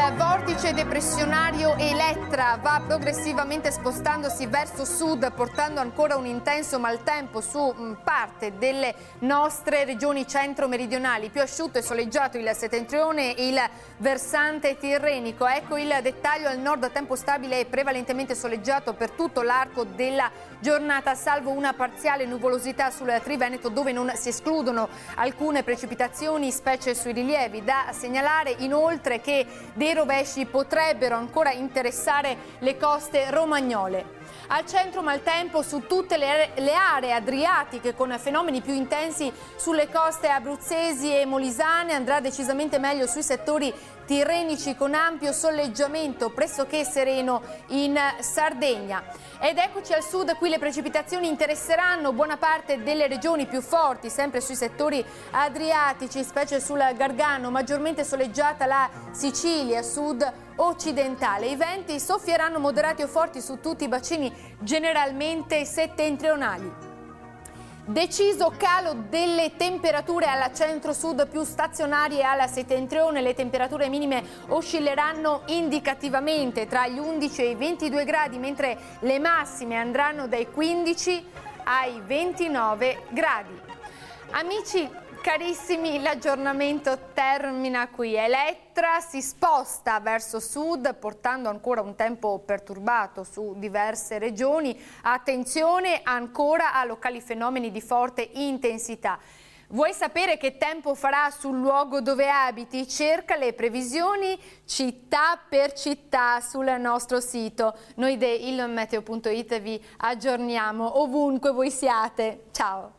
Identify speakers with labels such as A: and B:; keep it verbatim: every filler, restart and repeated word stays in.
A: vortice depressionario Elettra va progressivamente spostandosi verso sud, portando ancora un intenso maltempo su parte delle nostre regioni centro-meridionali. Più asciutto e soleggiato il settentrione e il versante tirrenico. Ecco il dettaglio: al nord tempo stabile e prevalentemente soleggiato per tutto l'arco della giornata, salvo una parziale nuvolosità sul Triveneto, dove non si escludono alcune precipitazioni, specie sui rilievi. Da segnalare inoltre che dei rovesci potrebbero ancora interessare le coste romagnole. Al centro maltempo su tutte le, le aree adriatiche, con fenomeni più intensi sulle coste abruzzesi e molisane. Andrà decisamente meglio sui settori tirrenici, con ampio soleggiamento pressoché sereno in Sardegna. Ed eccoci al sud, qui le precipitazioni interesseranno buona parte delle regioni più forti, sempre sui settori adriatici, specie sul Gargano, maggiormente soleggiata la Sicilia, sud occidentale. I venti soffieranno moderati o forti su tutti i bacini generalmente settentrionali. Deciso calo delle temperature alla centro-sud, più stazionarie alla settentrione. Le temperature minime oscilleranno indicativamente tra gli undici e i ventidue gradi, mentre le massime andranno dai quindici ai ventinove gradi. Amici carissimi, l'aggiornamento termina qui. Elettra si sposta verso sud, portando ancora un tempo perturbato su diverse regioni. Attenzione ancora a locali fenomeni di forte intensità. Vuoi sapere che tempo farà sul luogo dove abiti? Cerca le previsioni città per città sul nostro sito. Noi di il meteo punto it vi aggiorniamo ovunque voi siate. Ciao!